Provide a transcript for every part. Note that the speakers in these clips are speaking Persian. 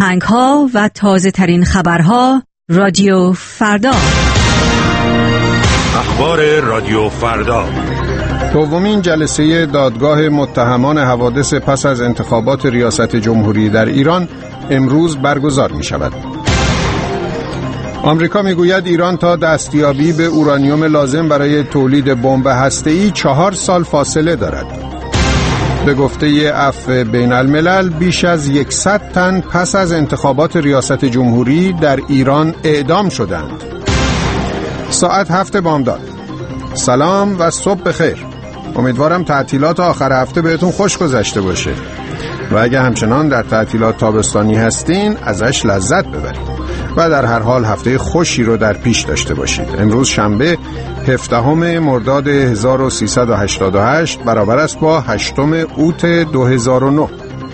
آهنگ‌ها و تازه‌ترین خبرها رادیو فردا. اخبار رادیو فردا. دومین جلسه دادگاه متهمان حوادث پس از انتخابات ریاست جمهوری در ایران امروز برگزار می شود. آمریکا می گوید ایران تا دستیابی به اورانیوم لازم برای تولید بمب هسته‌ای 4 سال فاصله دارد. به گفته عفو بین الملل بیش از 100 تن پس از انتخابات ریاست جمهوری در ایران اعدام شدند. ساعت 7 بامداد. سلام و صبح بخیر. امیدوارم تعطیلات آخر هفته بهتون خوش گذشته باشه و اگه همچنان در تعطیلات تابستانی هستین ازش لذت ببرید و در هر حال هفته خوشی رو در پیش داشته باشید. امروز شنبه 17 مرداد 1388 برابر است با 8 اوت 2009.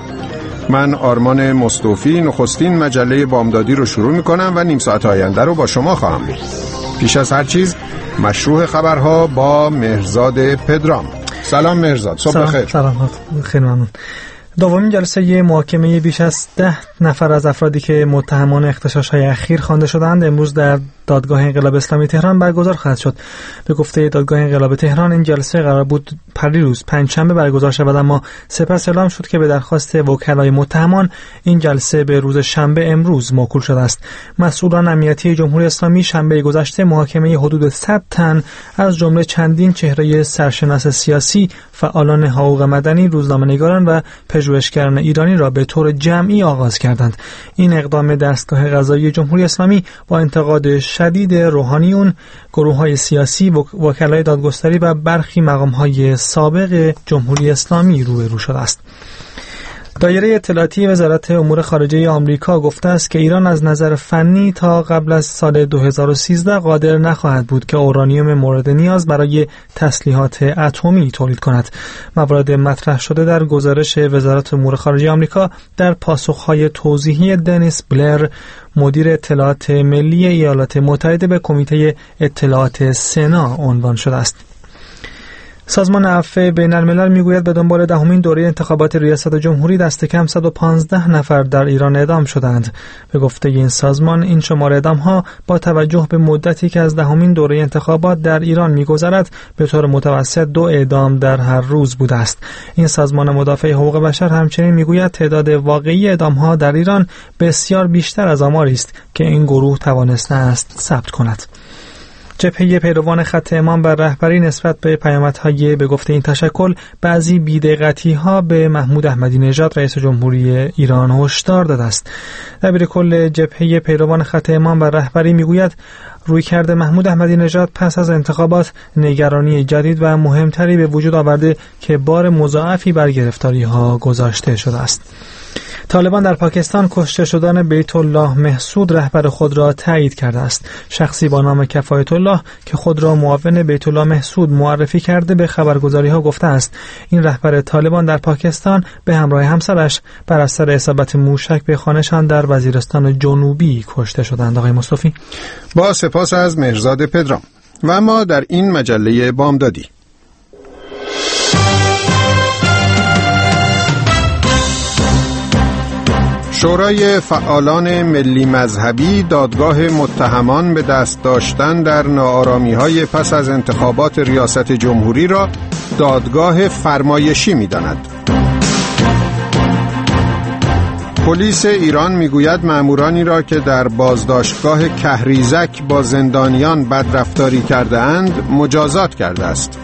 من آرمان مصطفی نخستین مجله بامدادی رو شروع میکنم و نیم ساعت آینده رو با شما خواهم بود. پیش از هر چیز مشروع خبرها با مهرزاد پدرام. سلام مهرزاد، صبح بخیر. سلام، خیلی ممنون. دومین جلسه محاکمه بیش از 10 نفر از افرادی که متهمان اغتشاش‌های اخیر خوانده شدند امروز در دادگاه انقلاب اسلامی تهران برگزار خواهد شد. به گفته دادگاه انقلاب تهران این جلسه قرار بود پریروز پنجشنبه برگزار شود، اما سپس اعلام شد که به درخواست وکلای متهمان این جلسه به روز شنبه امروز موکول شده است. مسئولان امنیتی جمهوری اسلامی شنبه گذشته محاکمه حدود 100 تن از جمله چندین چهره سرشناس سیاسی، فعالان حقوق مدنی، روزنامه‌نگاران و پژوهشگران ایرانی را به طور جمعی آغاز کردند. این اقدام دستگاه قضایی جمهوری اسلامی با انتقاد شدید روحانیون، گروه‌های سیاسی، وکلای دادگستری و برخی مقام‌های سابق جمهوری اسلامی روبرو شده است. دایره اطلاعاتی وزارت امور خارجه آمریکا گفته است که ایران از نظر فنی تا قبل از سال 2013 قادر نخواهد بود که اورانیوم مورد نیاز برای تسلیحات اتمی تولید کند. موارد مطرح شده در گزارش وزارت امور خارجه آمریکا در پاسخهای توضیحی دنیس بلر، مدیر اطلاعات ملی ایالات متحده، به کمیته اطلاعات سنا عنوان شده است. سازمان عفو بین الملل میگوید به دنبال دهمین دوره انتخابات ریاست جمهوری دست کم 115 نفر در ایران اعدام شدند. به گفته این سازمان این شمار اعدام‌ها با توجه به مدتی که از دهمین دوره انتخابات در ایران می‌گذرد به طور متوسط 2 اعدام در هر روز بوده است. این سازمان مدافع حقوق بشر همچنین میگوید تعداد واقعی اعدام‌ها در ایران بسیار بیشتر از آماری است که این گروه توانسته است ثبت کند. جبهه پیروان خط امام بر رهبری نسبت به پیامدهای به گفته این تشکل بعضی بی‌دقتی‌ها به محمود احمدی نژاد رئیس جمهوری ایران هشدار داده است. دبیر کل جبهه پیروان خط امام بر رهبری میگوید رویکرد محمود احمدی نژاد پس از انتخابات نگرانی جدید و مهمتری به وجود آورده که بار مضاعفی بر گرفتاری‌ها گذاشته شده است. طالبان در پاکستان کشته شدن بیت الله محسود رهبر خود را تایید کرده است. شخصی با نام کفایت الله که خود را معاون بیت الله محسود معرفی کرده به خبرگزاری‌ها گفته است این رهبر طالبان در پاکستان به همراه همسرش بر اثر اصابت موشک به خانه‌شان در وزیرستان جنوبی کشته شدند. آقای مصطفی، با سپاس از مهرزاد پدرام. و اما در این مجله بامدادی شورای فعالان ملی مذهبی دادگاه متهمان به دست داشتن در ناآرامی‌های پس از انتخابات ریاست جمهوری را دادگاه فرمایشی می‌داند. پلیس ایران میگوید مامورانی را که در بازداشتگاه کهریزک با زندانیان بدرفتاری کرده‌اند مجازات کرده است.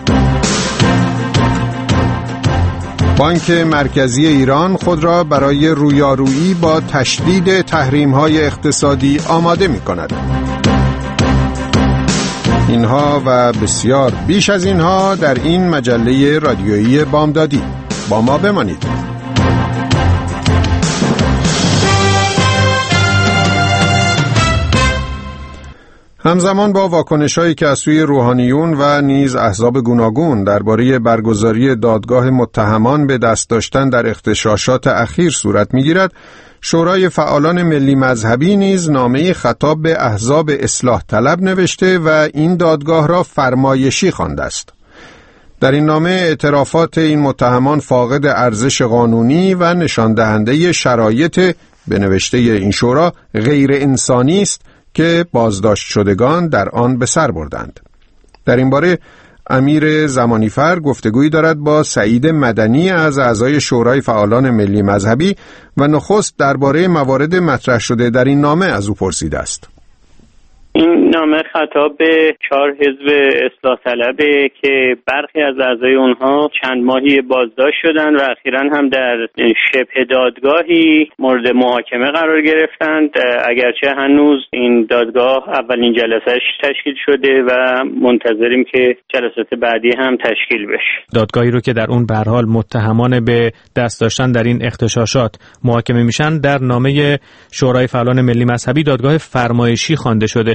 بانک مرکزی ایران خود را برای رویارویی با تشدید تحریم‌های اقتصادی آماده می‌کند. اینها و بسیار بیش از اینها در این مجله رادیویی بامدادی. با ما بمانید. همزمان با واکنش‌هایی که از سوی روحانیون و نیز احزاب گوناگون درباره برگزاری دادگاه متهمان به دست داشتن در اغتشاشات اخیر صورت می‌گیرد، شورای فعالان ملی مذهبی نیز نامه‌ای خطاب به احزاب اصلاح طلب نوشته و این دادگاه را فرمایشی خوانده است. در این نامه اعترافات این متهمان فاقد ارزش قانونی و نشان دهنده شرایط به نوشته این شورا غیر انسانی است که بازداشت شدگان در آن به سر بردند. در این باره امیر زمانیفر گفتگویی دارد با سعید مدنی از اعضای شورای فعالان ملی مذهبی و نخست درباره موارد مطرح شده در این نامه از او پرسیده است. این نامه خطاب به 4 حزب اصلاح طلبه که برخی از اعضای اونها چند ماهی بازداشت شدند و اخیراً هم در شبه دادگاهی مورد محاکمه قرار گرفتند، اگرچه هنوز این دادگاه اولین جلسهش تشکیل شده و منتظریم که جلسات بعدی هم تشکیل بشه. دادگاهی رو که در اون به هر حال متهمان به دست داشتن در این اغتشاشات محاکمه میشن در نامه شورای فعالان ملی مذهبی دادگاه فرمایشی خوانده شده.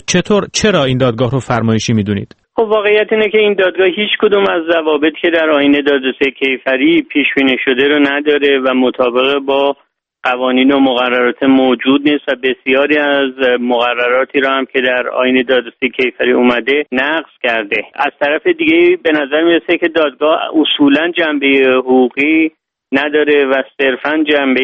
چرا این دادگاه رو فرمایشی میدونید؟ خب واقعیت اینه که این دادگاه هیچ کدوم از ضوابطی که در آیین دادرسی کیفری پیش بینی شده رو نداره و مطابق با قوانین و مقررات موجود نیست و بسیاری از مقرراتی رو هم که در آیین دادرسی کیفری اومده نقض کرده. از طرف دیگه به نظر میرسه که دادگاه اصولاً جنبه حقوقی نداره و صرفاً جنبه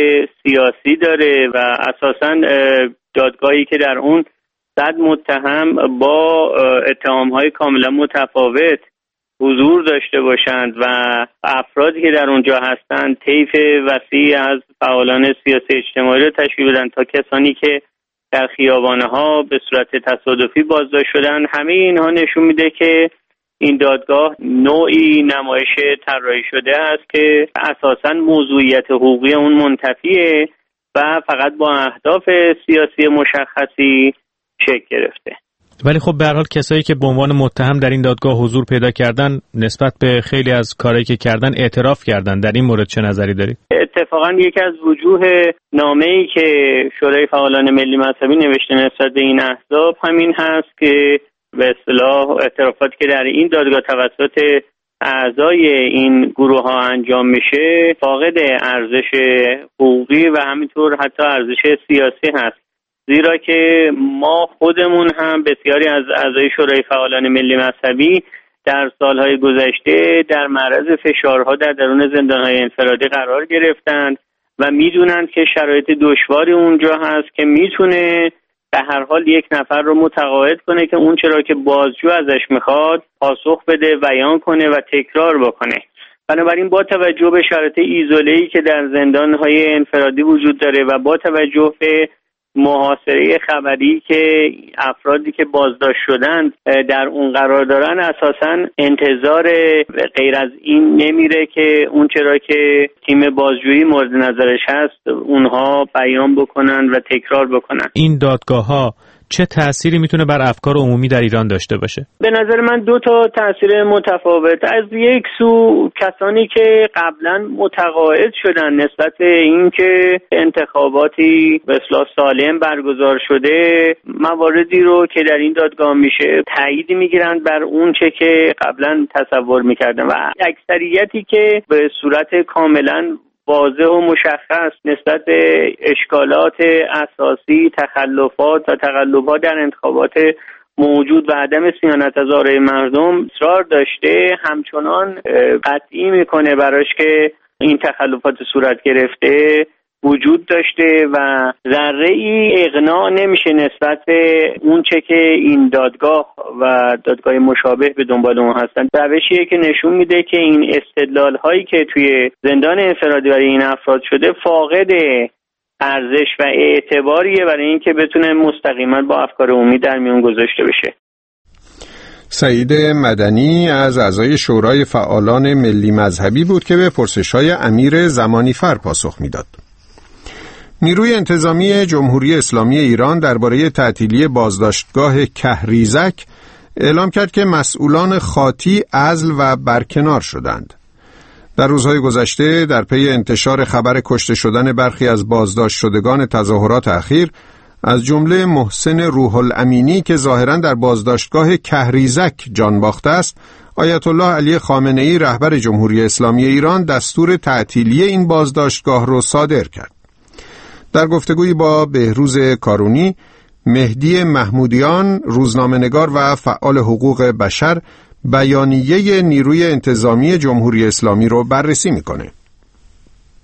سیاسی داره و اساساً دادگاهی که در اون 100 متهم با اتهام‌های کاملا متفاوت حضور داشته باشند و افرادی که در اونجا هستند طیف وسیعی از فعالان سیاسی اجتماعی رو تشکیل بدن تا کسانی که در خیابان‌ها به صورت تصادفی بازداشت شدن. همه اینها نشون میده که این دادگاه نوعی نمایش طراحی شده است که اساساً موضوعیت حقوقی اون منتفیه و فقط با اهداف سیاسی مشخصی شکل گرفته. ولی خب به هر حال کسایی که به عنوان متهم در این دادگاه حضور پیدا کردن نسبت به خیلی از کارهایی که کردن اعتراف کردن. در این مورد چه نظری دارید؟ اتفاقا یکی از وجوه نامه‌ای که شورای فعالان ملی مذهبی نوشته نسبت به این احزاب همین هست که به اصطلاح اعترافاتی که در این دادگاه توسط اعضای این گروه ها انجام میشه فاقد ارزش حقوقی و همینطور حتی ارزش سیاسی هست، زیرا که ما خودمون هم بسیاری از اعضای شورای فعالان ملی مذهبی در سالهای گذشته در معرض فشارها در درون زندانهای انفرادی قرار گرفتند و میدونند که شرایط دشواری اونجا هست که میتونه به هر حال یک نفر رو متقاعد کنه که اون چرا که بازجو ازش میخواد پاسخ بده، بیان کنه و تکرار بکنه. بنابراین با توجه به شرایط ایزوله‌ای که در زندانهای انفرادی وجود داره و با توجه به محاصره خبری که افرادی که بازداشت شدند در اون قرار دارن، اساساً انتظار غیر از این نمیره که اون چرا که تیم بازجویی مورد نظرش هست اونها بیان بکنن و تکرار بکنن. این دادگاه‌ها چه تأثیری میتونه بر افکار عمومی در ایران داشته باشه؟ به نظر من 2 تا تأثیر متفاوت. از یک سو کسانی که قبلا متقاعد شدن نسبت به اینکه انتخاباتی به اصطلاح سالم برگزار شده، مواردی رو که در این دادگاه میشه تایید میگیرند بر اون چه که قبلا تصور میکردن و اکثریتی که به صورت کاملا واضح و مشخص نسبت به اشکالات اساسی، تخلفات و تقلب‌ها در انتخابات موجود و عدم صیانت از آرای مردم اصرار داشته، همچنان قطعی میکنه براش که این تخلفات صورت گرفته وجود داشته و ذره‌ای اقناع نمیشه نسبت به اون چه که این دادگاه و دادگاه مشابه به دنبال اون هستن. روشیه که نشون میده که این استدلال هایی که توی زندان انفرادی برای این افراد شده فاقد ارزش و اعتباریه برای اینکه بتونه مستقیما با افکار عمومی در میون گذاشته بشه. سعید مدنی از اعضای شورای فعالان ملی مذهبی بود که به پرسش‌های امیر زمانیفر پاسخ میداد. نیروی انتظامی جمهوری اسلامی ایران درباره تعطیلی بازداشتگاه کهریزک اعلام کرد که مسئولان خاطی عزل و برکنار شدند. در روزهای گذشته در پی انتشار خبر کشته شدن برخی از بازداشت شدگان تظاهرات اخیر، از جمله محسن روح الامینی که ظاهراً در بازداشتگاه کهریزک جان باخته است، آیت الله علی خامنه‌ای رهبر جمهوری اسلامی ایران دستور تعطیلی این بازداشتگاه را صادر کرد. در گفتگویی با بهروز کارونی، مهدی محمودیان، روزنامه‌نگار و فعال حقوق بشر، بیانیه نیروی انتظامی جمهوری اسلامی رو بررسی میکنه.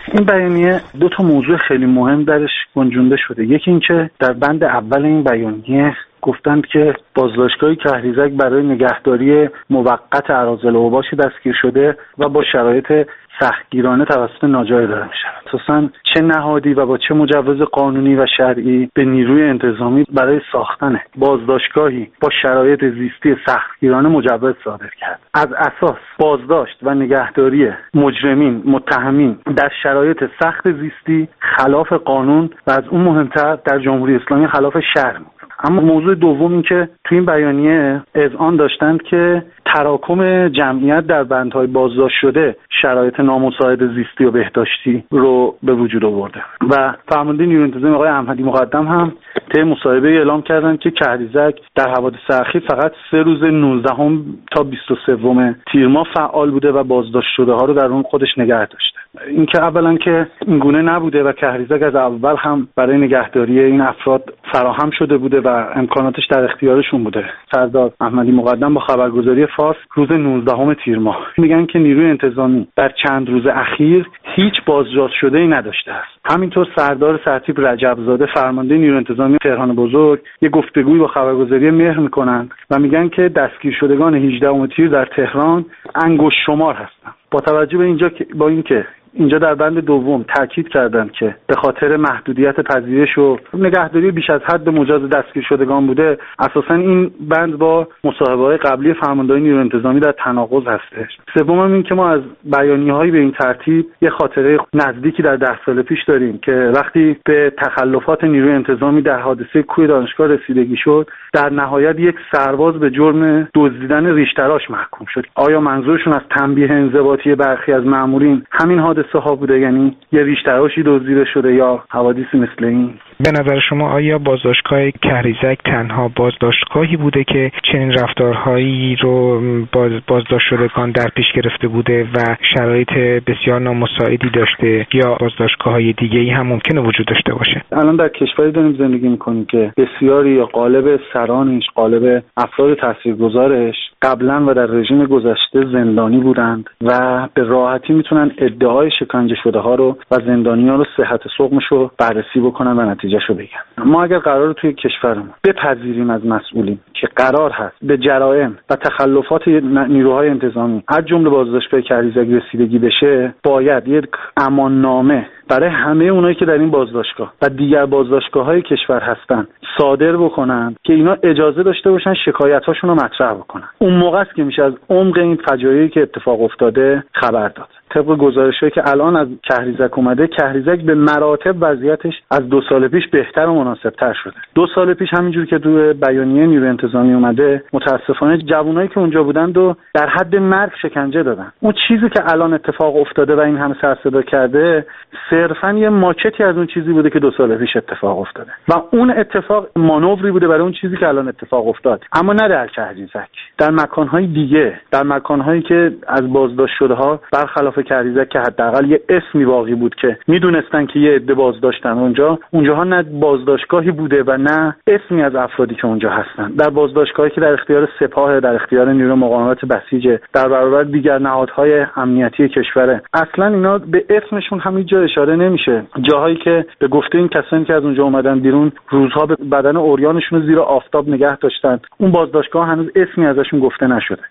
این بیانیه دو تا موضوع خیلی مهم درش گنجونده شده. یکی این که در بند اول این بیانیه گفتند که بازداشتگاه کهریزک برای نگهداری موقت اراذل اوباش دستگیر شده و با شرایط سختگیرانه توسط ناجا اداره می‌شود. اساساً چه نهادی و با چه مجوز قانونی و شرعی به نیروی انتظامی برای ساختن بازداشتگاهی با شرایط زیستی سختگیرانه مجوز صادر کرد؟ از اساس بازداشت و نگهداری مجرمین متهمین در شرایط سخت زیستی خلاف قانون و از اون مهمتر در جمهوری اسلامی خلاف شرع. اما موضوع دوم این که تو این بیانیه اذعان داشتند که تراکم جمعیت در بندهای بازداشت شده شرایط نامساعد زیستی و بهداشتی رو به وجود آورده و فرمانده نیروی انتظامی آقای احمدی مقدم هم طی مصاحبه اعلام کردند که کهریزک در حوادث اخیر فقط 3 روز 19 تا 23 تیر ماه فعال بوده و بازداشت شده ها رو در اون خودش نگه داشته. اینکه اولا که این گونه نبوده و کهریزک از اول هم برای نگهداری این افراد فراهم شده بوده و امکاناتش در اختیارشون بوده. سردار احمدی مقدم با خبرگزاری فارس روز 19 تیر ماه میگن که نیروی انتظامی در چند روز اخیر هیچ بازداشت شده ای نداشته است. همینطور سردار سرتیپ رجبزاده فرمانده نیروی انتظامی تهران بزرگ یک گفتگوی با خبرگزاری مهر میکنن و میگن که دستگیر شدگان 18 تیر در تهران انگشت شمار هستند. با توجه به اینکه اینجا در بند دوم تاکید کردند که به خاطر محدودیت پذیرش و نگهداری بیش از حد مجاز دستگیر شدگان بوده، اساساً این بند با مصاحبه‌های قبلی فرماندهان نیروی انتظامی در تناقض هستش. سوم این که ما از بیانیه‌های به این ترتیب یه خاطره نزدیکی در 10 سال پیش داریم که وقتی به تخلفات نیروی انتظامی در حادثه کوه دانشگاه رسیدگی شد، در نهایت یک سرباز به جرم دزدیدن ریش‌تراش محکوم شد. آیا منظورشون از تنبیه انضباطی برخی از مامورین همین حادثه ها بوده، یعنی یه ریش‌تراشی دزدیده شده یا حوادثی مثل این؟ به نظر شما آیا بازداشتگاه کهریزک تنها بازداشتگاهی بوده که چنین رفتارهایی رو بازداشت شدگان در پیش گرفته بوده و شرایط بسیار نامساعدی داشته، یا بازداشتگاه‌های دیگه‌ای هم ممکنه وجود داشته باشه؟ الان در کشوری داریم زندگی می‌کنیم که بسیاری یا غالب سرانش، غالب افراد تاثیرگذارش قبلا و در رژیم گذشته زندانی بودند و به راحتی میتونن ادعای شکنجه شده ها رو و زندانیان رو صحت سقمش رو بررسی بکنن و نتیجهشو بگن. ما اگر قرار توی کشورمون بپذیریم از مسئولین که قرار هست به جرائم و تخلفات نیروهای انتظامی از جمله بازداشتگاه کهریزک رسیدگی بشه، باید یک اماننامه برای همه اونایی که در این بازداشتگاه و دیگر بازداشتگاه‌های کشور هستن صادر بکنن که اینا اجازه داشته باشن شکایت‌هاشون رو مطرح بکنن. اون موقع است که میشه از عمق این فجایعی که اتفاق افتاده خبر داد. طبق گزارش‌هایی که الان از کهریزک اومده، کهریزک به مراتب وضعیتش از 2 سال پیش بهتر و مناسب‌تر شده. 2 سال پیش همینجور که تو بیانیه نیروی انتظامی اومده، متاسفانه جوانایی که اونجا بودن و در حد مرگ شکنجه دادن. اون چیزی که الان اتفاق افتاده و این همه سر صدا کرده، صرفاً یه ماکتی از اون چیزی بوده که 2 سال پیش اتفاق افتاده و اون اتفاق مانوری بوده برای اون چیزی که الان اتفاق افتاد، اما نه در کهریزک. در مکان‌های دیگه، در مکان‌هایی که از بازداشت شده‌ها برخلاف کهریزک که حداقل یه اسمی باقی بود که میدونستن که یه عده بازداشتن، اونجاها نه بازداشتگاهی بوده و نه اسمی از افرادی که اونجا هستن. در بازداشتگاهی که در اختیار سپاه، در اختیار نیروی مقاومت بسیج، در برابر دیگر نهادهای امنیتی کشور، اصلا اینا به اسمشون همین جا اشاره نمیشه. جاهایی که به گفته این کسانی که از اونجا اومدن بیرون روزها به بدن عریانشون رو زیر آفتاب نگه داشتن، اون بازداشتگاه هنوز اسمی ازشون گفته نشده.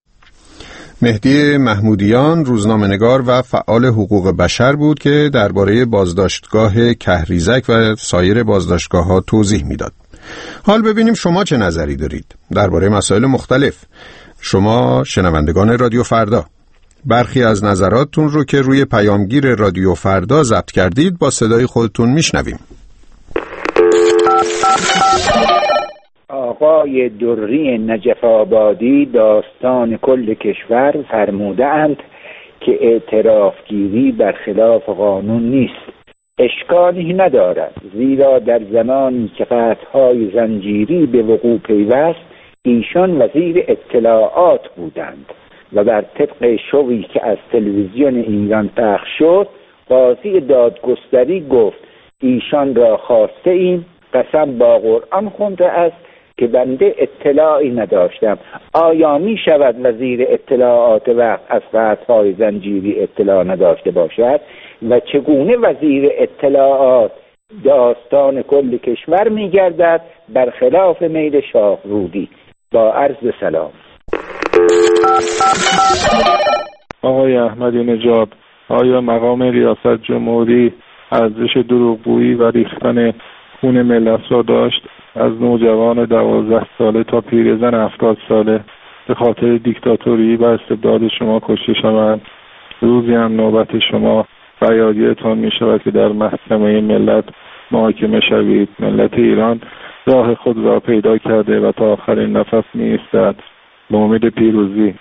مهدی محمودیان روزنامه‌نگار و فعال حقوق بشر بود که درباره بازداشتگاه کهریزک و سایر بازداشتگاه‌ها توضیح میداد. حال ببینیم شما چه نظری دارید درباره مسائل مختلف. شما شنوندگان رادیو فردا، برخی از نظراتتون رو که روی پیامگیر رادیو فردا ضبط کردید با صدای خودتون میشنویم. آقای دری نجف آبادی داستان کل کشور فرمودند که اعترافگیری برخلاف قانون نیست. اشکالی ندارد، زیرا در زمانی که قطعهای زنجیری به وقوع پیوست ایشان وزیر اطلاعات بودند و بر طبق شوی که از تلویزیون ایران پخش شد، قاضی دادگستری گفت ایشان را خواسته ایم، قسم با قرآن خونده است که بنده اطلاعی نداشتم. آیا می شود وزیر اطلاعات وقت از قطعهای زنجیری اطلاع نداشته باشد؟ و چگونه وزیر اطلاعات داستان کل کشور می گردد برخلاف میل شاه رودی؟ با عرض سلام. آقای احمدی نژاد، آیا مقام ریاست جمهوری ارزش دروغگویی و ریختن خون ملت را داشت؟ از نوجوان 12 ساله تا پیرزن 70 ساله به خاطر دیکتاتوری و استبداد شما کشته شوند. روزی هم نوبت شما و یادیتان می شود که در محکمه ملت محاکمه شوید. ملت ایران راه خود را پیدا کرده و تا آخرین نفس می ایستد به امید پیروزی.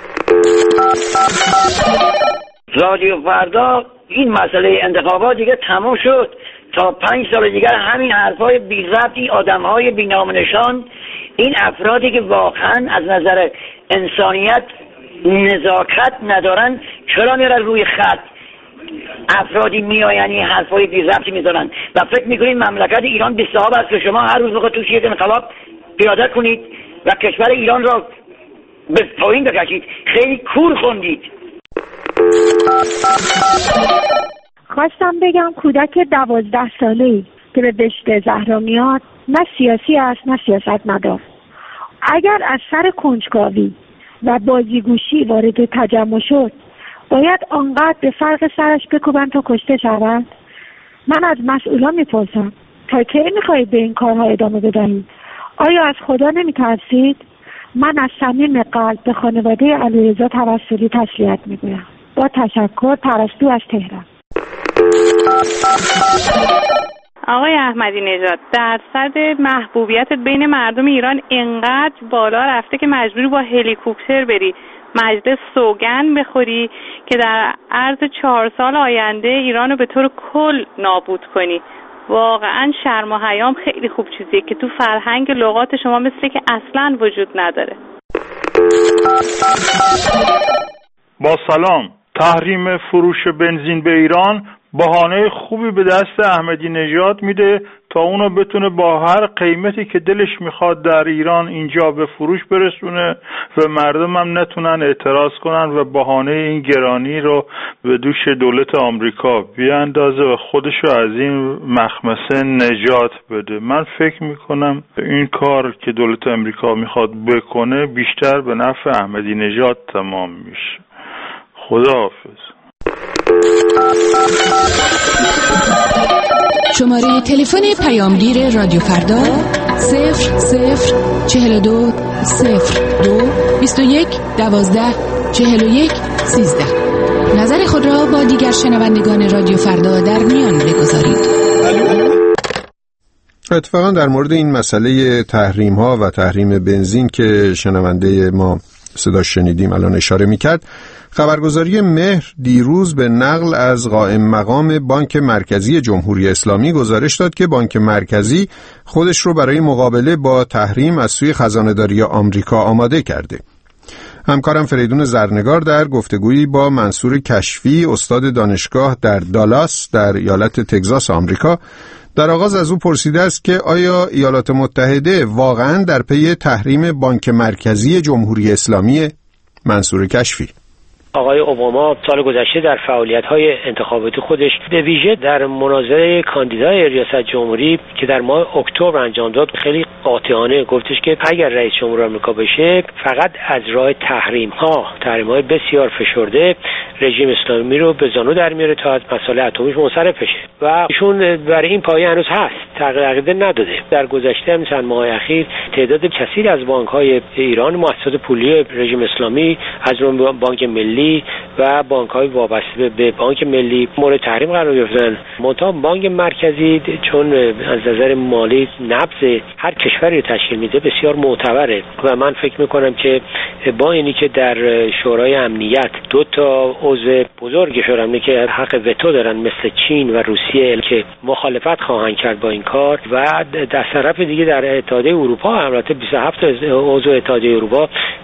رادیو فردا این مسئله انتخابات دیگه تموم شد. تا 5 سال دیگر همین حرفای بی ربطی، آدمهای بی نام نشان، این افرادی که واقعا از نظر انسانیت نزاکت ندارن چرا میرن روی خط؟ افرادی میآیند این حرفای بی ربطی میزنن و فکر میکنید مملکت ایران 20 صاحب است که شما هر روز بخواید توش یک انقلاب پیاده کنید و کشور ایران را به پایین بکشید. خیلی کور خوندید. خواستم بگم کودک 12 ساله‌ای که به بهشت زهرا میاد نه سیاسی است نه سیاستمدار. اگر از سر کنجکاوی و بازیگوشی وارد تجمع شد باید آنقدر به فرق سرش بکوبن تا کشته شود؟ من از مسئولان میپرسم تا کی میخواهید به این کارها ادامه بدهید؟ آیا از خدا نمیترسید؟ من از صمیم قلب به خانواده علیرضا توسلی تسلیت میگویم. با تشکر، پرستو از تهران. آقای احمدی نژاد، درصد محبوبیت بین مردم ایران اینقدر بالا رفته که مجبوری با هلیکوپتر بری مجلس سوگند بخوری که در عرض 4 سال آینده ایران رو به طور کل نابود کنی. واقعا شرم و حیام خیلی خوب چیزیه که تو فرهنگ لغات شما مثل که اصلا وجود نداره. با سلام. تحریم فروش بنزین به ایران بهانه خوبی به دست احمدی نژاد میده تا اونو بتونه با هر قیمتی که دلش میخواد در ایران اینجا به فروش برسونه و مردم هم نتونن اعتراض کنن و بهانه این گرانی رو به دوش دولت آمریکا بیاندازه و خودشو از این مخمسه نجات بده. من فکر میکنم این کار که دولت آمریکا میخواد بکنه بیشتر به نفع احمدی نژاد تمام میشه. خداحافظ. شماره تلفن پیامگیر رادیو فردا 0042 02 21 12 41 13. نظر خود را با دیگر شنوندگان رادیو فردا در میان بگذارید. اتفاقا در مورد این مسئله تحریم ها و تحریم بنزین که شنونده ما صدا شنیدیم الان اشاره میکرد، خبرگزاری مهر دیروز به نقل از قائم مقام بانک مرکزی جمهوری اسلامی گزارش داد که بانک مرکزی خودش رو برای مقابله با تحریم از سوی خزانه‌داری آمریکا آماده کرده. همکارم فریدون زرنگار در گفتگویی با منصور کشفی، استاد دانشگاه در دالاس در ایالت تگزاس آمریکا، در آغاز از او پرسیده است که آیا ایالات متحده واقعاً در پی تحریم بانک مرکزی جمهوری اسلامی؟ منصور کشفی: آقای اوباما سال گذشته در فعالیت‌های انتخاباتی خودش به ویژه در مناظره کاندیدای ریاست جمهوری که در ماه اکتبر انجام داد خیلی قاطعانه گفتش که اگر رئیس جمهور آمریکا بشه فقط از راه تحریم‌های بسیار فشرده رژیم اسلامی رو به زانو در میاره تا از مسئله اتمیش منصرف بشه و ایشون برای این پایه هنوز هست، تغییر عقیده نداده. در گذشته هم چند ماه اخیر تعداد کثیری از بانک‌های ایران، مؤسسات پولی رژیم اسلامی از جمله بانک ملی و بانک‌های وابسته به بانک ملی مورد تحریم قرار گرفتن. منتها بانک مرکزی چون از نظر مالی نبض هر کشوری تشکیل میده بسیار معتبره و من فکر میکنم که با اینی که در شورای امنیت 2 تا عضو بزرگ شورای امنیت که حق وتو دارن مثل چین و روسیه که مخالفت خواهند کرد با این کار و در طرف دیگه در اتحادیه اروپا البته 27 عضو اتحادیه اروپا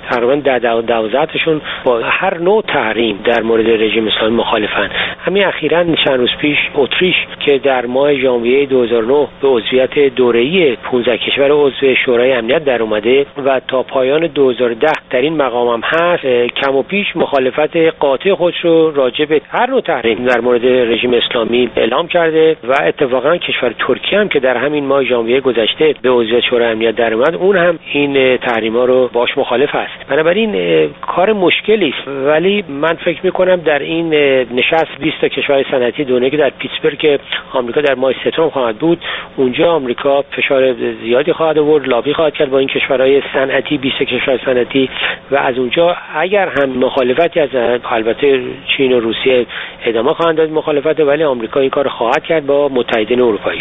تقریبا 12 تاشون با هر نوع تحریم در مورد رژیم اسلامی مخالفن. همین اخیراً چند روز پیش اتریش که در ماه ژانویه 2009 به عضویت دوره‌ای 15 کشور عضو شورای امنیت در اومده و تا پایان 2010 در این مقام هم هست، کم و پیش مخالفت قاطع خودش رو راجع به هر نوع تحریم در مورد رژیم اسلامی اعلام کرده و اتفاقا کشور ترکیه هم که در همین ماه ژانویه گذشته به عضویت شورای امنیت در اومد، اون هم این تحریم‌ها رو باش مخالف است. بنابراین کار مشکلی است، ولی من فکر می‌کنم در این نشست 20 تا کشور صنعتی دنیا که در پیتسبورگ آمریکا در ماه سپتامبر خواهد بود، اونجا آمریکا فشار زیادی خواهد آورد، لابی خواهد کرد با این کشورهای صنعتی، 20 کشور صنعتی، و از اونجا اگر هم مخالفتی از البته چین و روسیه ادامه خواهند داد مخالفت، ولی آمریکا این کار خواهد کرد با متحدین اروپاییش.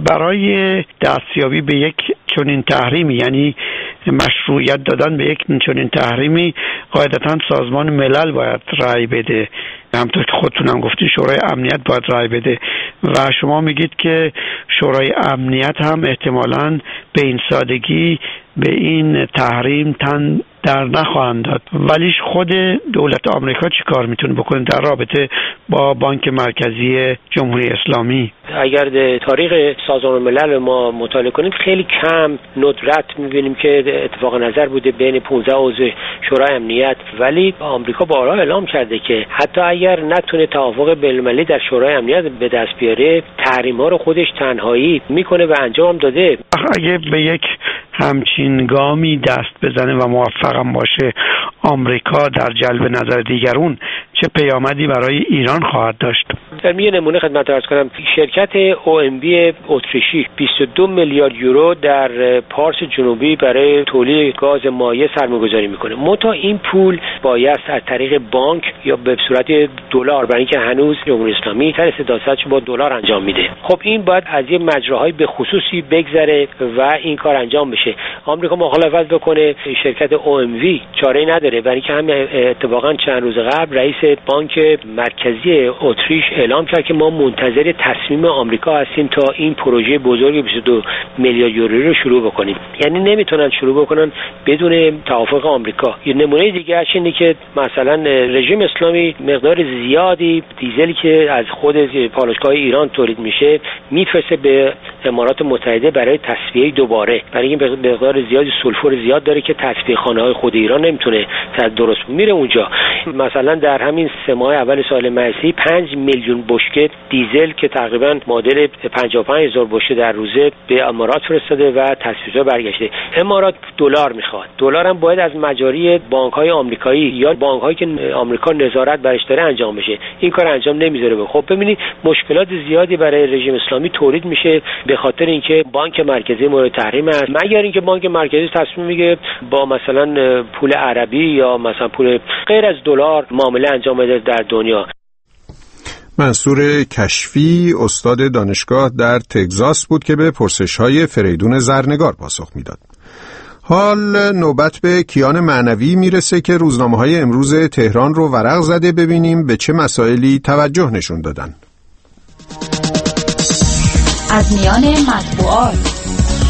برای دستیابی به یک چنین تحریمی، یعنی مشروعیت دادن به یک چنین تحریمی، قاعدتاً سازمان ملل باید رأی بده، همونطور که خودتونم گفتین شورای امنیت باید رأی بده و شما میگید که شورای امنیت هم احتمالاً به این سادگی به این تحریم تن در نخواهند داد. ولی خود دولت آمریکا چی کار میتونه بکنه در رابطه با بانک مرکزی جمهوری اسلامی؟ اگر تاریخ سازمان ملل ما مطالعه کنیم خیلی کم ندرت میبینیم که اتفاق نظر بوده بین 15 عضو شورای امنیت، ولی آمریکا بارها اعلام کرده که حتی اگر نتونه توافق بین‌المللی در شورای امنیت به دست بیاره، تحریم‌ها رو خودش تنهایی میکنه و انجام داده. اگه به یک همچین گامی دست بزنه و موفقم باشه، آمریکا در جلب نظر دیگرون چه پیامدی برای ایران خواهد داشت؟ در یه نمونه خدمت عرض کنم، شرکت OMV اتریشی 22 میلیارد یورو در پارس جنوبی برای تولید گاز مایع سرمایه‌گذاری میکنه. منتها این پول باید از طریق بانک یا به صورت دلار، برای اینکه هنوز جمهوری اسلامی تر استدادش با دلار انجام میده. خب این باید از یه مجراهای به خصوصی بگذره و این کار انجام بشه. آمریکا مخالفت بکنه، شرکت OMV چاره‌ای نداره، برای اینکه همین اتفاقا چند روز قبل رئیس بانک مرکزی اتریش اعلام کرد که ما منتظر تصمیم آمریکا هستیم تا این پروژه بزرگ 22 میلیارد یورو رو شروع بکنیم. یعنی نمیتونن شروع بکنن بدون توافق آمریکا. یه نمونه دیگه اش اینه که مثلا رژیم اسلامی مقدار زیادی دیزلی که از خود پالایشگاه ایران تولید میشه میفرسته به امارات متحده برای تصفیه دوباره، برای اینکه مقدار زیادی سولفور زیاد داره که تصفیه خانه‌های خود ایران نمیتونه درست میره اونجا. مثلا در همین 3 ماه اول سال مسیحی 5 میلیون بشکه دیزل که تقریبا معادل 55,000 بشکه در روزه به امارات فرستاده و تصفیه برگشته. امارات دلار میخواد. دلار هم باید از مجاری بانک‌های آمریکایی یا بانک‌هایی که آمریکا نظارت برش داره انجام بشه. این کار انجام نمیذاره. خب ببینید مشکلات زیادی برای رژیم اسلامی تولید میشه به خاطر اینکه بانک مرکزی مورد تحریم است. مگر اینکه بانک مرکزی تصمیم میگیره با مثلا پول عربی یا مثلا پول غیر از دلار معامله انجام بده در دنیا. منصور کشفی استاد دانشگاه در تگزاس بود که به پرسش‌های فریدون زرنگار پاسخ میداد. حال نوبت به کیان معنوی میرسه که روزنامه‌های امروز تهران رو ورق زده، ببینیم به چه مسائلی توجه نشون دادن. از میان مطبوعات: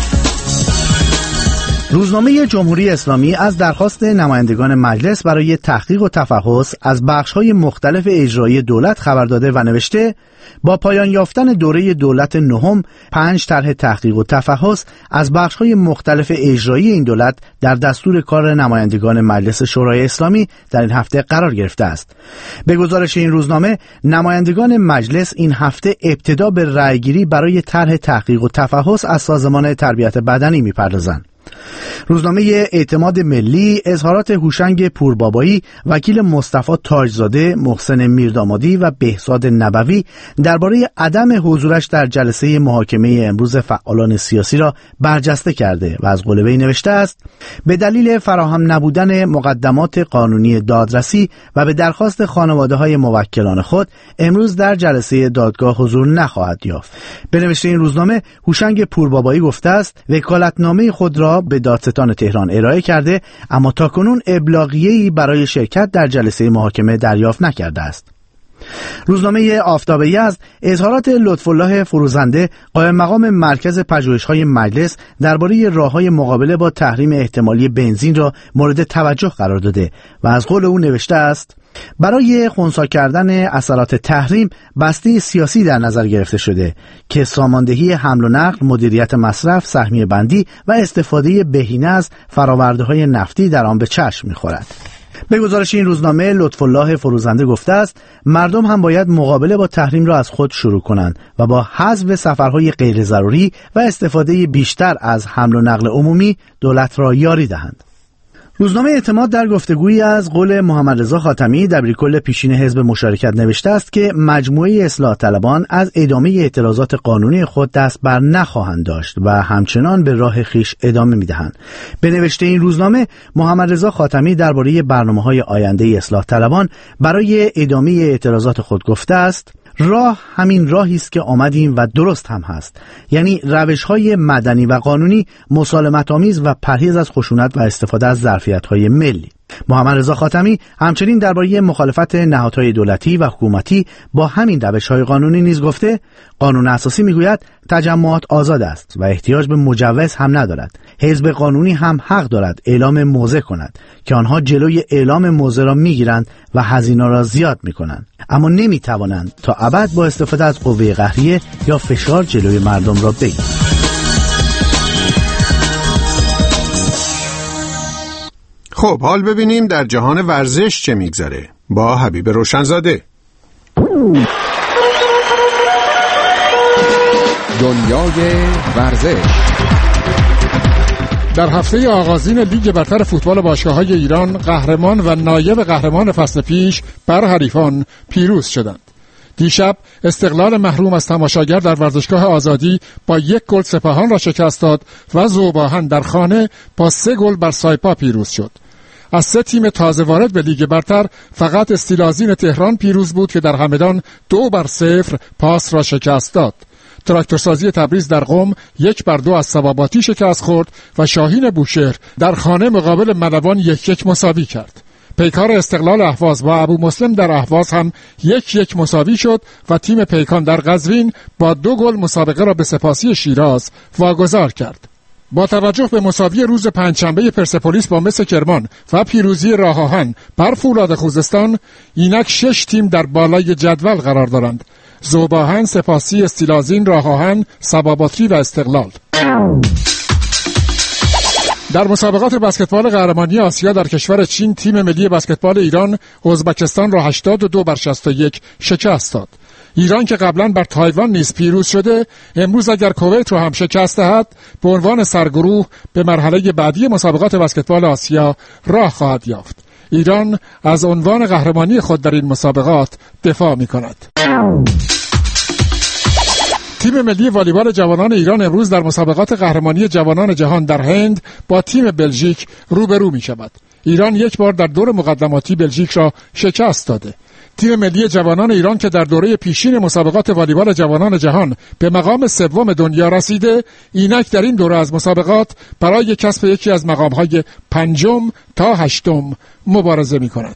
روزنامه جمهوری اسلامی از درخواست نمایندگان مجلس برای تحقیق و تفحص از بخش‌های مختلف اجرایی دولت خبر داده و نوشته با پایان یافتن دوره دولت نهم 5 طرح تحقیق و تفحص از بخش‌های مختلف اجرایی این دولت در دستور کار نمایندگان مجلس شورای اسلامی در این هفته قرار گرفته است. به گزارش این روزنامه، نمایندگان مجلس این هفته ابتدا به رأیگیری برای طرح تحقیق و تفحص از سازمان تربیت بدنی می‌پردازند. روزنامه اعتماد ملی اظهارات هوشنگ پوربابایی، وکیل مصطفی تاجزاده، محسن میردامادی و بهزاد نبوی درباره عدم حضورش در جلسه محاکمه امروز فعالان سیاسی را برجسته کرده و از قول وی نوشته است: به دلیل فراهم نبودن مقدمات قانونی دادرسی و به درخواست خانواده‌های موکلان خود امروز در جلسه دادگاه حضور نخواهد یافت. به نوشته این روزنامه، هوشنگ پوربابایی گفته است وکالتنامه خود را به دادستان تهران ارائه کرده، اما تاکنون ابلاغیه‌ای برای شرکت در جلسه محاکمه دریافت نکرده است. روزنامه آفتاب یزد اظهارات لطف‌الله فروزنده قائم مقام مرکز پژوهش‌های مجلس درباره راه‌های مقابله با تحریم احتمالی بنزین را مورد توجه قرار داده و از قول او نوشته است: برای خنثی کردن اثرات تحریم بسته سیاسی در نظر گرفته شده که ساماندهی حمل و نقل، مدیریت مصرف، سهمیه بندی و استفاده بهینه از فرآورده‌های نفتی در آن به چشم می‌خورد. به گزارش این روزنامه لطف‌الله فروزنده گفته است مردم هم باید مقابله با تحریم را از خود شروع کنند و با حذف سفرهای غیر ضروری و استفاده بیشتر از حمل و نقل عمومی دولت را یاری دهند. روزنامه اعتماد در گفتگویی از قول محمد رضا خاتمی دبیرکل پیشین حزب مشارکت نوشته است که مجموعه اصلاح طلبان از ادامه اعتراضات قانونی خود دست بر نخواهند داشت و همچنان به راه خویش ادامه می‌دهند. به نوشته این روزنامه محمد رضا خاتمی درباره برنامه‌های آینده اصلاح طلبان برای ادامه اعتراضات خود گفته است: راه همین راهی است که آمدیم و درست هم هست، یعنی روش‌های مدنی و قانونی، مسالمت‌آمیز و پرهیز از خشونت و استفاده از ظرفیت‌های ملی. محمد رضا خاتمی همچنین درباره مخالفت نهادهای دولتی و حکومتی با همین روش‌های قانونی نیز گفته قانون اساسی میگوید تجمعات آزاد است و احتیاج به مجوز هم ندارد. حزب قانونی هم حق دارد اعلام موضع کند که آنها جلوی اعلام موضع را میگیرند و هزینه را زیاد میکنند، اما نمیتوانند تا ابد با استفاده از قوه قهریه یا فشار جلوی مردم را بگیرند. خب حال ببینیم در جهان ورزش چه میگذره با حبیب روشنزاده. دنیای ورزش. در هفته آغازین لیگ برتر فوتبال باشگاه‌های ایران قهرمان و نایب قهرمان فصل پیش بر حریفان پیروز شدند. دیشب استقلال محروم از تماشاگر در ورزشگاه آزادی با 1 گل سپاهان را شکست داد و ذوباهن در خانه با 3 گل بر سایپا پیروز شد. از 3 تیم تازه وارد به لیگ برتر فقط استیلازین تهران پیروز بود که در همدان 2-0 پاس را شکست داد. تراکتورسازی تبریز در قم 1-2 از صواباتی شکست خورد و شاهین بوشهر در خانه مقابل ملوان 1-1 مساوی کرد. پیکار استقلال اهواز با ابو مسلم در اهواز هم 1-1 مساوی شد و تیم پیکان در قزوین با 2 گل مسابقه را به سپاسی شیراز واگذار کرد. با توجه به مساوی روز پنجشنبه پرسپولیس با مس کرمان و پیروزی راه آهن بر فولاد خوزستان، اینک 6 تیم در بالای جدول قرار دارند: ذوباهن، سپاسی، استیلازین، راه آهن، صباباتی و استقلال. در مسابقات بسکتبال قهرمانی آسیا در کشور چین، تیم ملی بسکتبال ایران ازبکستان را 82-61 شکست داد. ایران که قبلا بر تایوان نیز پیروز شده، امروز اگر کویت را هم شکست دهد به عنوان سرگروه به مرحله بعدی مسابقات بسکتبال آسیا راه خواهد یافت. ایران از عنوان قهرمانی خود در این مسابقات دفاع می کند. تیم ملی والیبال جوانان ایران امروز در مسابقات قهرمانی جوانان جهان در هند با تیم بلژیک روبرو می شود. ایران 1 بار در دور مقدماتی بلژیک را شکست داده. تیم ملی جوانان ایران که در دوره پیشین مسابقات والیبال جوانان جهان به مقام 3 دنیا رسیده، اینک در این دوره از مسابقات برای کسب یکی از مقام‌های 5 تا 8 مبارزه می‌کند.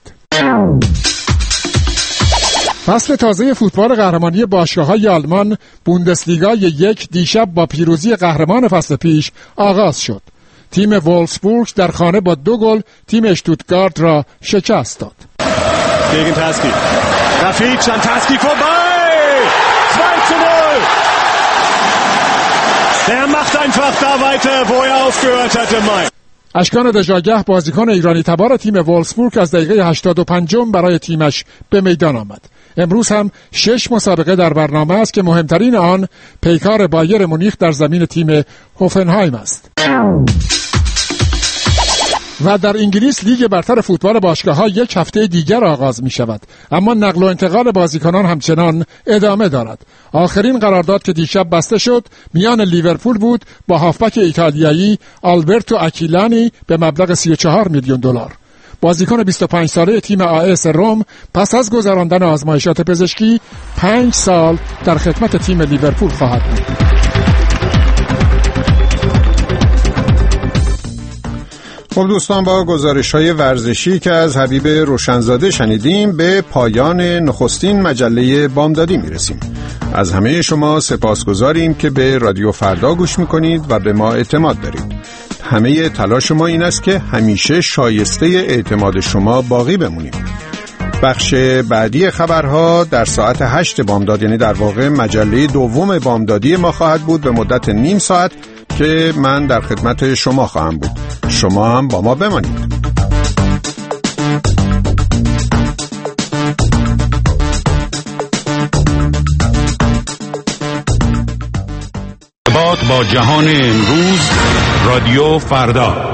فصل تازه فوتبال قهرمانی باشگاه‌های آلمان بوندسلیگا 1 دیشب با پیروزی قهرمان فصل پیش آغاز شد. تیم وولفسبورگ در خانه با 2 گل تیم اشتوتگارت را شکست داد. Gegen Taski. Rafic an Taski vorbei. 2-0. Der macht einfach da weiter, wo er aufgehört hat im Mai. اشکان دژاگه بازیکن ایرانی تبار تیم وولفسبورگ از دقیقه 85 برای تیمش به میدان آمد. امروز هم 6 مسابقه در برنامه است که مهمترین آن پیکار بایر مونیخ در زمین تیم هوفنهایم است. و در انگلیس لیگ برتر فوتبال باشگاه‌ها 1 هفته دیگر آغاز می شود، اما نقل و انتقال بازیکنان همچنان ادامه دارد. آخرین قرارداد که دیشب بسته شد میان لیورپول بود با هافبک ایتالیایی آلبرتو اکیلانی به مبلغ 34 میلیون دلار. بازیکن 25 ساله تیم آس روم پس از گذراندن آزمایشات پزشکی 5 سال در خدمت تیم لیورپول خواهد بود. خب دوستان، با گزارش‌های ورزشی که از حبیب روشنزاده شنیدیم به پایان نخستین مجله بامدادی میرسیم. از همه شما سپاسگزاریم که به رادیو فردا گوش میکنید و به ما اعتماد دارید. همه تلاش ما این است که همیشه شایسته اعتماد شما باقی بمونیم. بخش بعدی خبرها در ساعت 8 بامداد، یعنی در واقع مجله دوم بامدادی ما خواهد بود به مدت نیم ساعت که من در خدمت شما خواهم بود. شما هم با ما بمانید. با جهان امروز، رادیو فردا.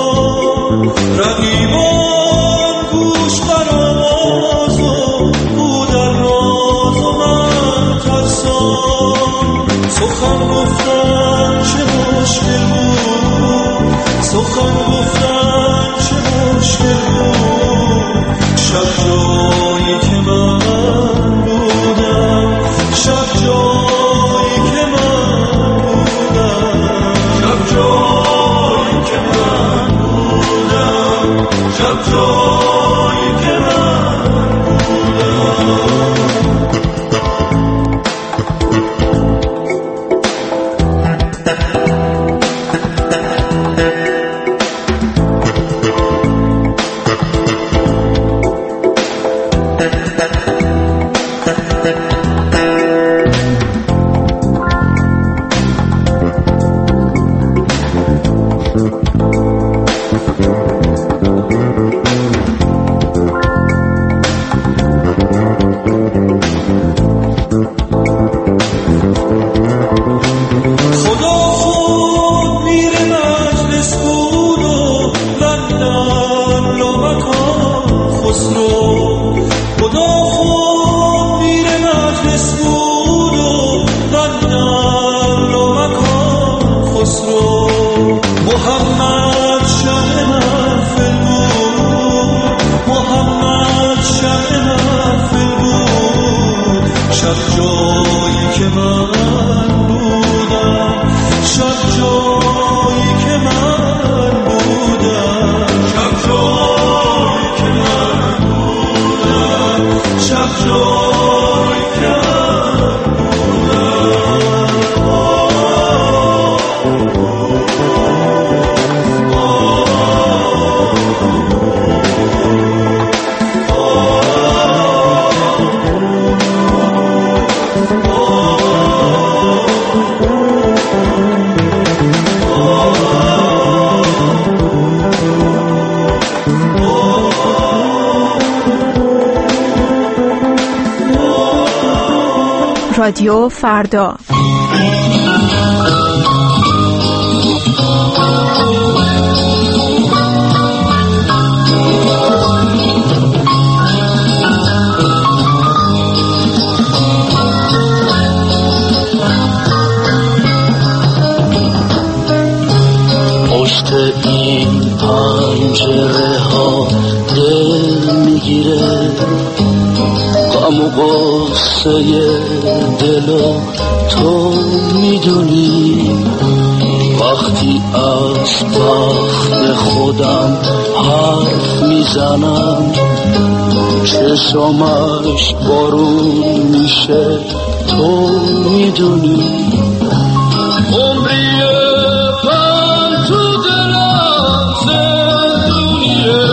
رقیبان گوش بر آواز و رادیو فردا. پشت این پنجره ها دل میگیره، غم و غصه دلو تو میدونی. وقتی از بخت خودم حرف میزنم، چشمش بارون میشه تو میدونی. عمریه من تو دلم زندونیه،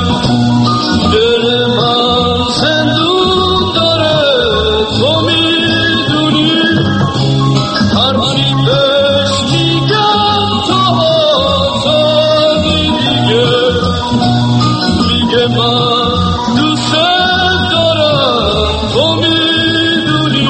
دل من زندون داره تو میدونی. هرچی بهش میگم تو آزادی دیگه، میگه من دوست دارم تو میدونی.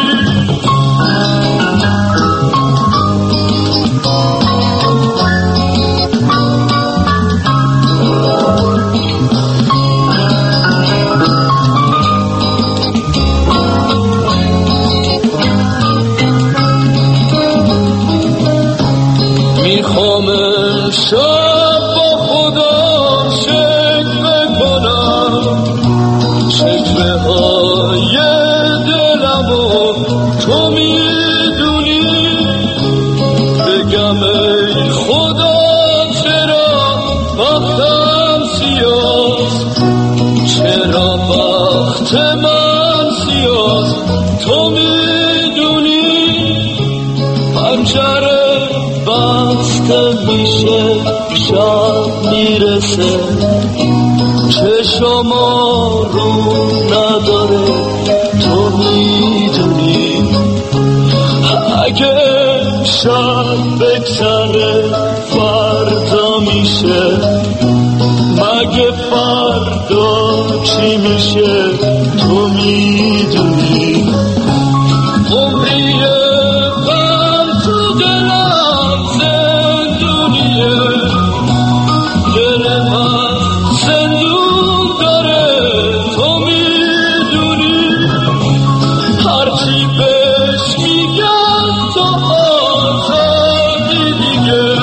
میخوام شب با خدا شکوه کنم، شکوه های دلمو تو میدونی. بگم ای خدا چرا بختم سیاست، چرا بخت من سیاست تو میدونی. پنجره بسته میشه شب میرسه، چشما رو نداره تو میدونی. اگه شب بگذره فردا میشه، مگه فردا چی میشه تو میدونی. عمریه من تو دلم زندونیه، دل من زندون داره تو میدونی. هرچی بهش میگم تو آزادی دیگه،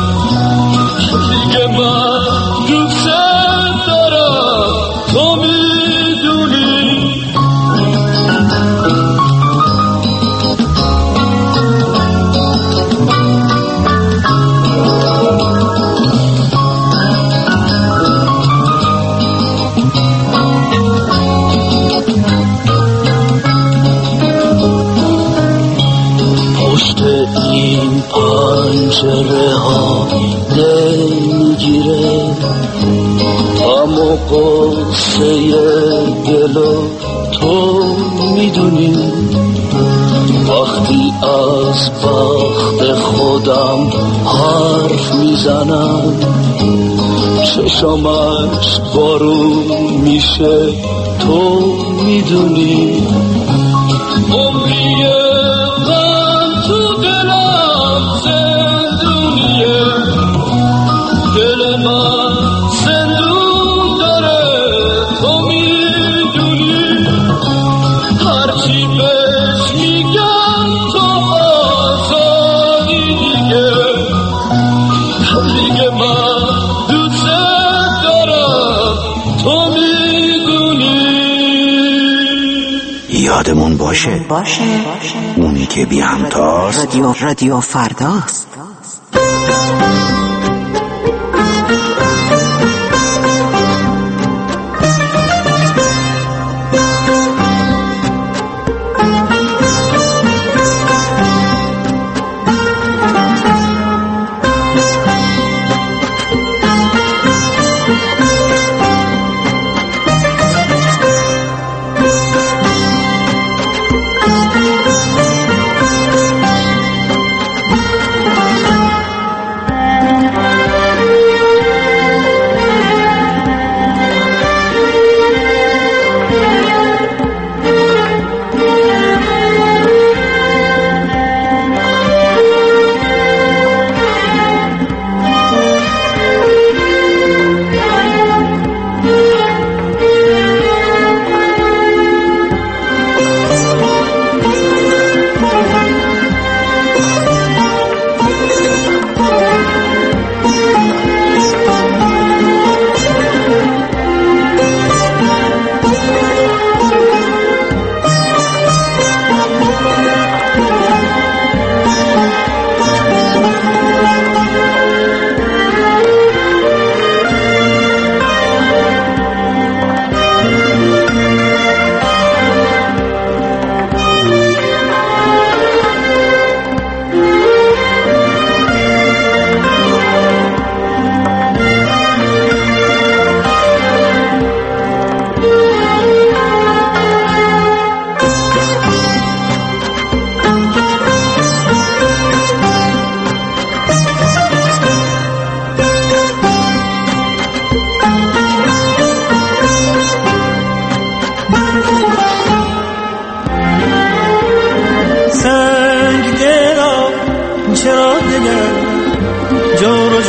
دیگه من دوست دارم تو میدونی. پشت این پنجره ها دل میگیره، غم و غصه دلو تو میدونی. وقتی از بخت خودم حرف میزنم، چشمش بارون میشه تو میدونی. عمریه من تو دلم زندونیه، دل من زندون داره تو میدونی. هرچی بهش میگم تو آزادی دیگه، دیگه من دوست دارم تو میدونی. یادمون باشه اونی که بی همتاست رادیو فرداست.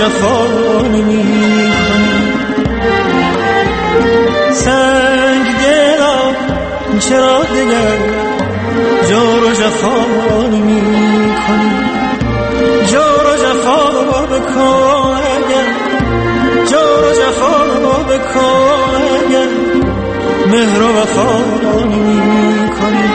جفا نمی کنی. سنگ دلا چرا دیگر جور و جفا نمی کنی. جور و جفا بکن اگر، جور و جفا بکن اگر مهر و وفا نمی کنی.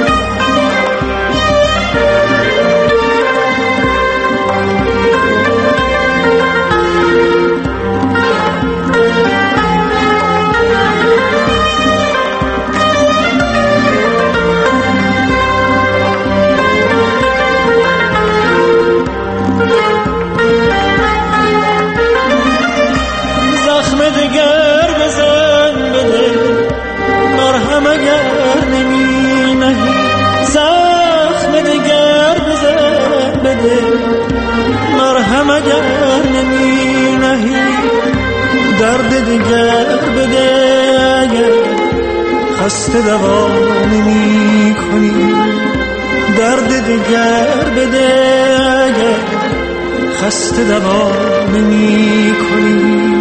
مگر نمی نهی درد دیگر بده اگر خسته دوا نمی کنی. درد دیگر بده اگر خسته دوا نمی کنی.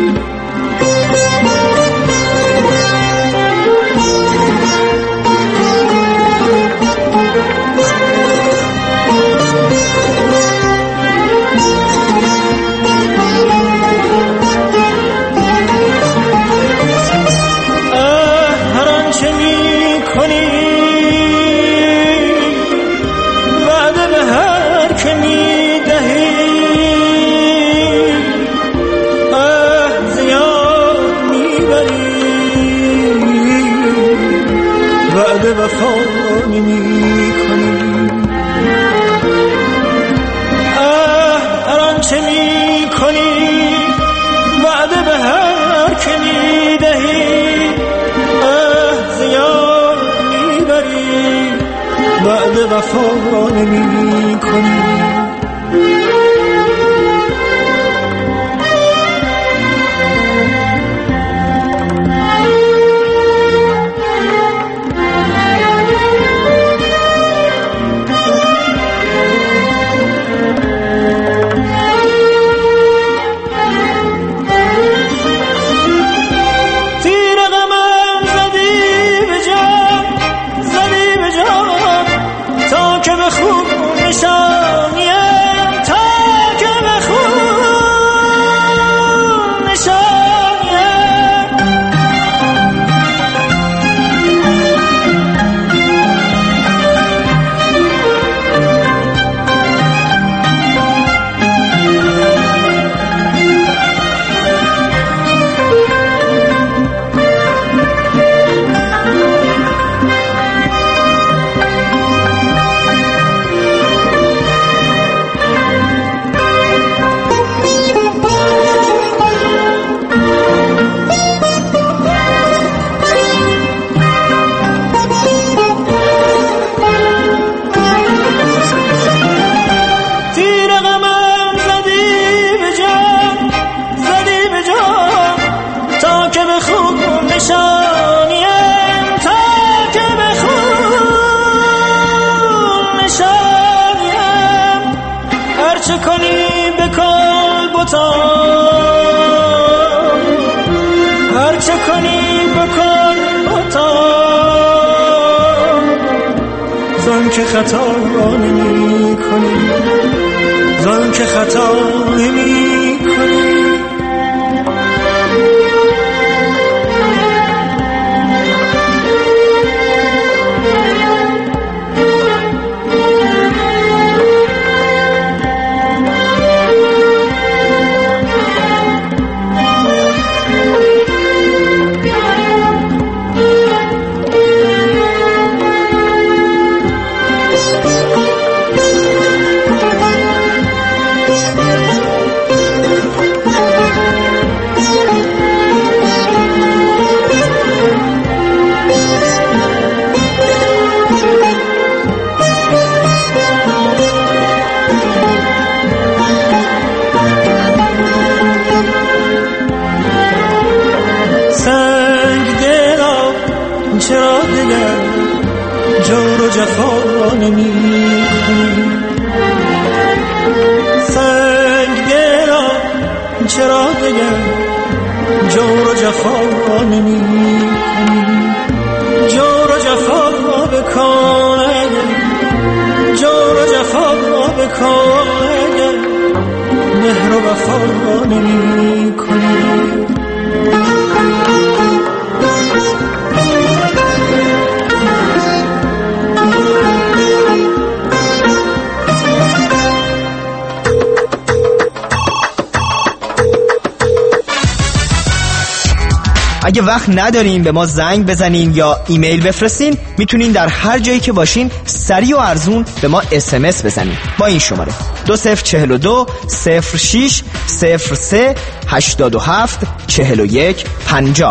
وفا نمی کنی. زن که خطا نمی کنی، زن که خطا نمی کنی. چرا دیگر جور و جفا نمی کنی؟ سنگ دلا دگر جور و جفا نمی کنی، جور و جفا بکن اگر جور و جفا بکن اگر مهر و وفا نمی کنی. اگه وقت ندارین به ما زنگ بزنین یا ایمیل بفرستین، میتونین در هر جایی که باشین سریع و ارزون به ما SMS بزنین با این شماره 2042 06 03 87 41 50.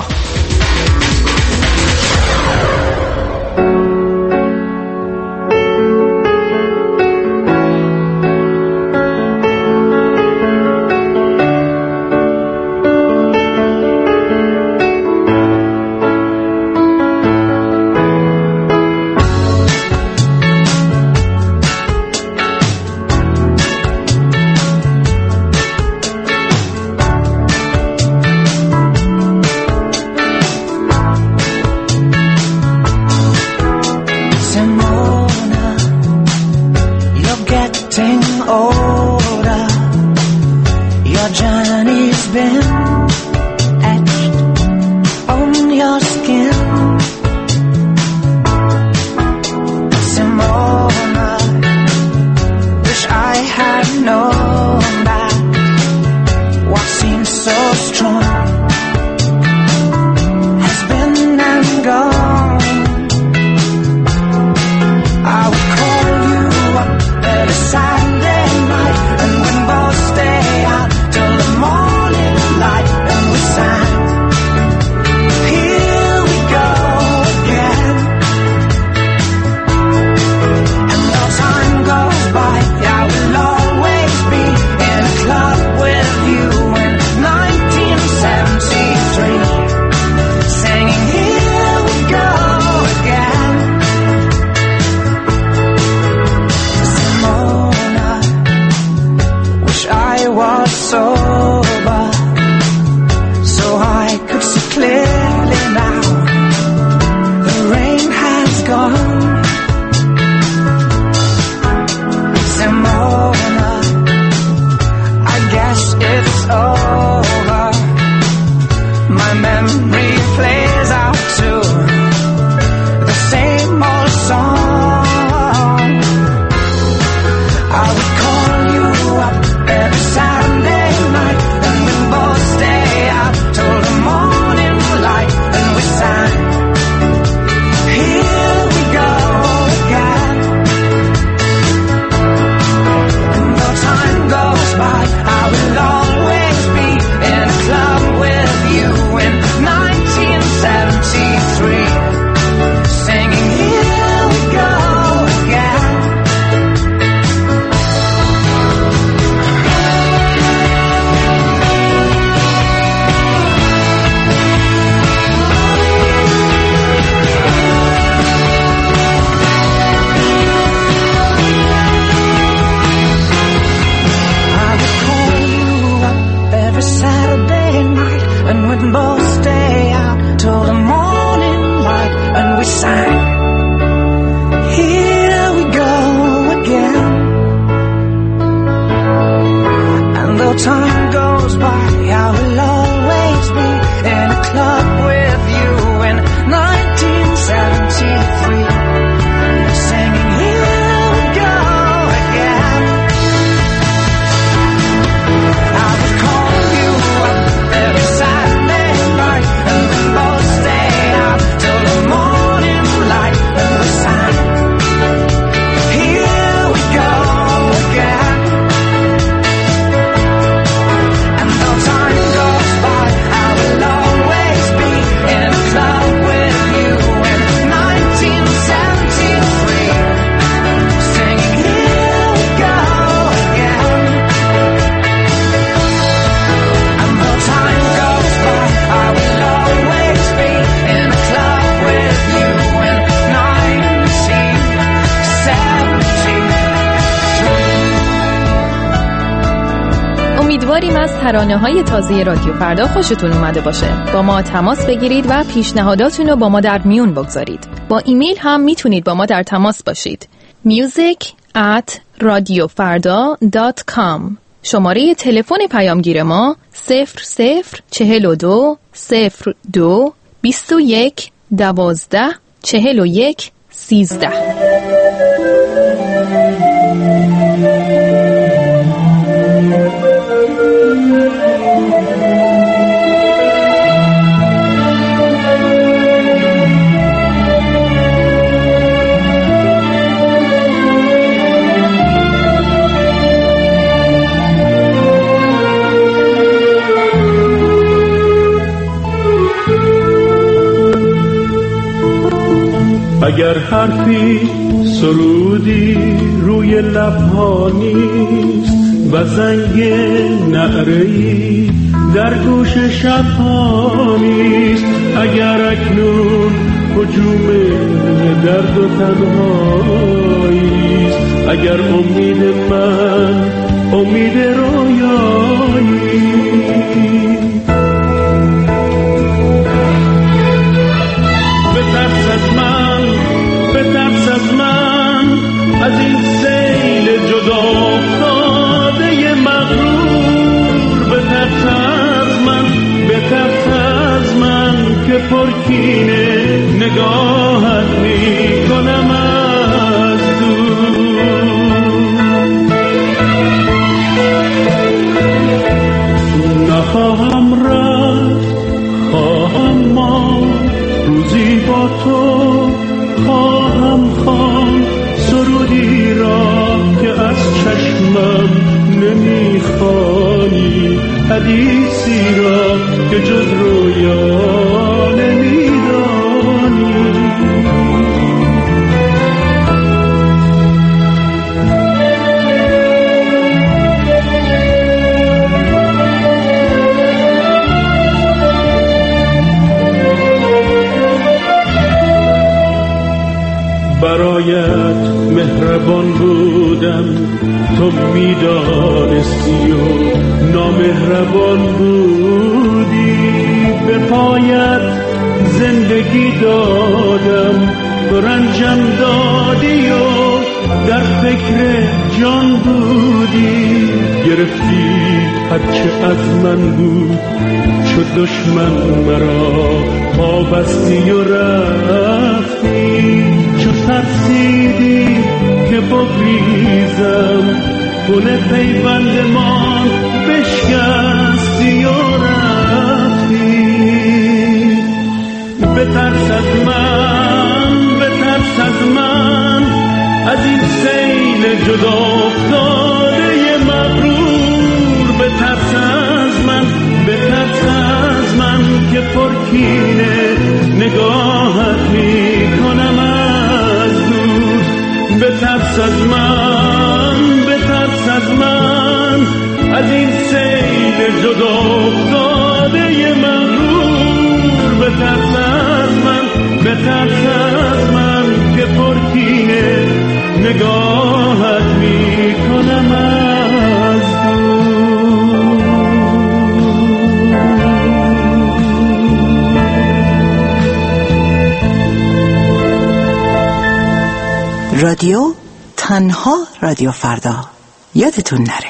Saturday night and when boys stay out till the morning light. امیدواریم از ترانه‌های تازه رادیو فردا خوشتون اومده باشه. با ما تماس بگیرید و پیشنهاداتون رو با ما در میون بگذارید. با ایمیل هم میتونید با ما در تماس باشید. music@radiofarda.com. شماره تلفن پیامگیر ما 0042 02 21 12 41 13. اگر حرفی سرودی روی لبها نیست و زنگ نعره‌ای در گوش شبها نیست، اگر اکنون هجوم درد و تنهاییست، اگر امید من امید رویایی، بترس از من از این سیل جدا افتاده مغرور، بترس از من که پرکینه نگاهت میکنم از دور. نخواهم رفت، خواهم ماند روزی با تو، خواهم خواند سرودی را که از چشمم نمیخوانی، حدیثی را که جز رویا نمیدانی. برایت مهربان بودم، تو میدانستی و نامهربان بودی، به پایت زندگی دادم، رنجم دادی و در فکر جان بودی، گرفتی هرچه از من بود، چو دشمن مرا پابستی و رفتی، چو ترسیدی که بگریزم گل پیوندمان بشکستی و رفتی. بترس از من از این سیل جدا افتاده مغرور، بترس از من که پرکینه نگاهت میکنم از دور. بترس از من از این سیل جدا افتاده مغرور، بترس از من که پرکینه نگاهت میکنم از دور. رادیو تنها رادیو فردا، یادتون نره.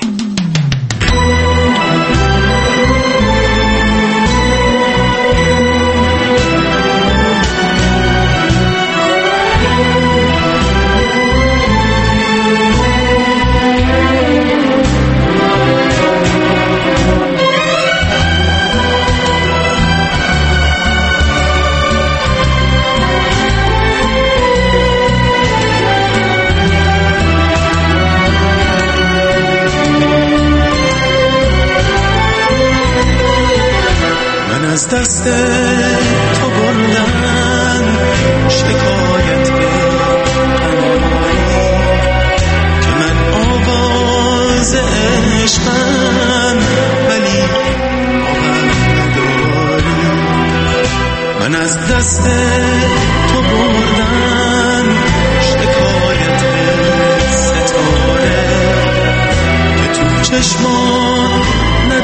از دست تو بردن شکایت تنهایی که من آواز عشقم ولی باور نداری. من از دست تو بردن شکایت ستاره که تو چشمان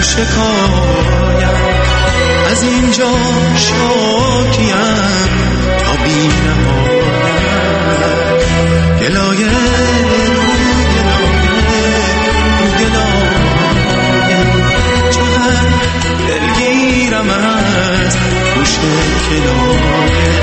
شکایم از اینجا شاکیم تا بینهایت گلایه چقدر دلگیرم از گوش کنایه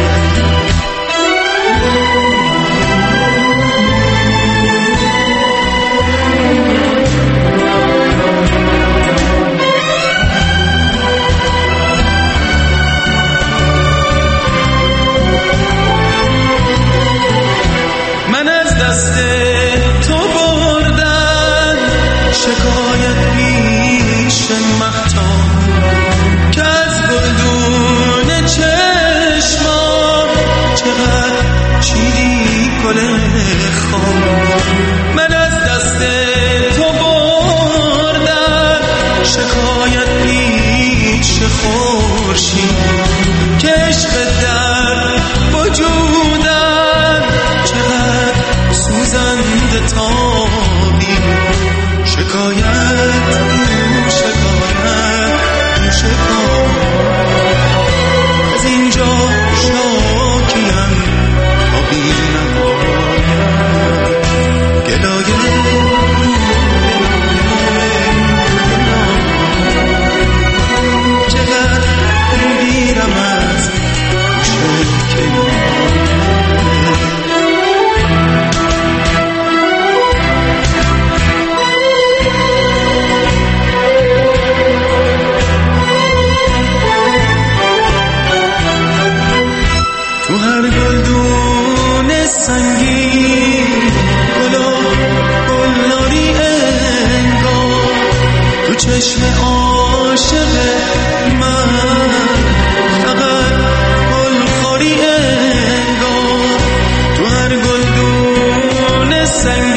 شکایت پیش مهتاب که از گلدون چشمام چقدر چیدی گل خام من از دست تو بردم شکایت پیش خورشید که عشق در وجودم چقدر سوزنده تابی شکایت از اینجا شاکیم تا بینهایت گلایه چقدر دلگیرم از گوش کنایه تو هر گلدون سنگین گلناری انگار تو چشم عاشق من فقط گلخوری انگار تو هر گلدون سنگین